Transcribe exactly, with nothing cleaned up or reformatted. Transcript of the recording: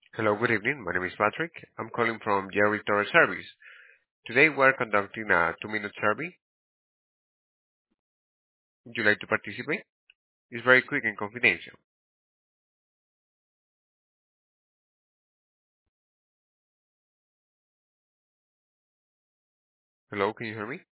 Hello, good evening. My name is Patrick. I'm calling from Jerry Torres Service. Today we're conducting a two-minute survey. Would you like to participate? It's very quick and confidential. Hello, can you hear me?